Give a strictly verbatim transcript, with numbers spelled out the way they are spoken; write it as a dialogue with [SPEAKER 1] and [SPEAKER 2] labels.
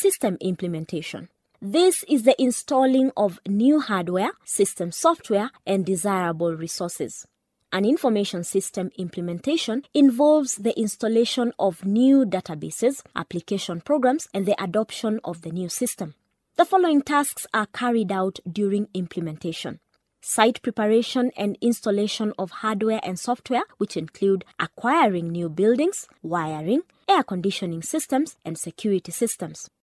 [SPEAKER 1] system implementation. This is the installing of new hardware, system software, and desirable resources. An information system implementation involves the installation of new databases, application programs, and the adoption of the new system. The following tasks are carried out during implementation: site preparation and installation of hardware and software, which include acquiring new buildings, wiring, air conditioning systems, and security systems.